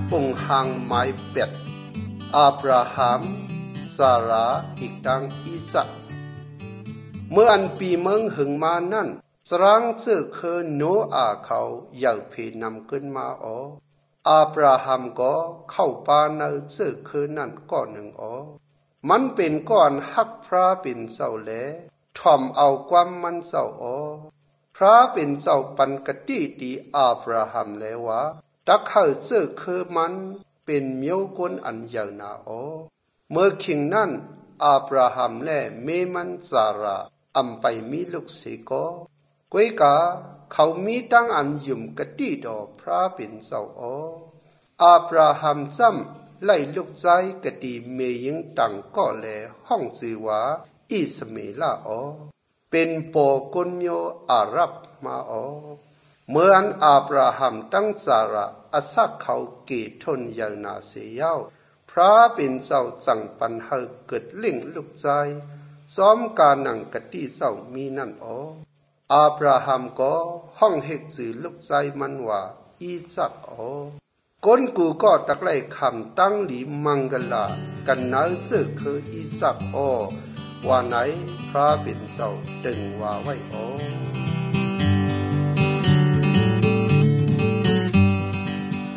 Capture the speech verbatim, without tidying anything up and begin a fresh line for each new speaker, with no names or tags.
ปุ่งหางไม้เป็ดอับราฮัมซาราอีกดังอิซักเมื่ออันปีเมืองหึงมานั่นสร้างเสือคือโนอาเขาอยากเพนำขึ้นมาอ๋ออับราฮัมก็เข้าป่าในเสือคือนั่นก้อนหนึ่งอ๋อมันเป็นก้อนฮักพระเป็นเจ้าแลถ่อมเอาความมันเจ้าอ๋อพระเป็นเจ้าปันกติดีอับราฮัมแล้วว่าตักเข้าเสือคือมันเป็นเมียวกนอันยาวนาอ๋อเมื่อคิงนั้นอับราฮัมและเมมันซาราอัมไปมีลูกสิก็กวยกาเขามีตั้งอันยุ่มกติดอพระเป็นเจ้าอ๋ออับราฮัมจำไล่ลูกใจกติเมยิงตังก็แลห้องจือว่าอิสเมลาอ๋อเป็นปอกุนโยอารับมาอ๋อเมื่ออันอับราฮัมตั้งซาระอาศักเขาเกทนยาวนาเสียาวพระเป็นเจ้าจังปันเฮเกิดเล่งลูกใจซ้อมการนังกติเจ้ามีนั่นอ๋ออับราฮัมก็ห้องเฮกจือลูกใจมันว่าอีซักอ๋อคนกูก็ตักไล่คำตั้งหลีมังกลากันนาเสือคืออีซักอ๋อว่าไหนพระเป็นเจ้าดึงว่าไว้อ๋อ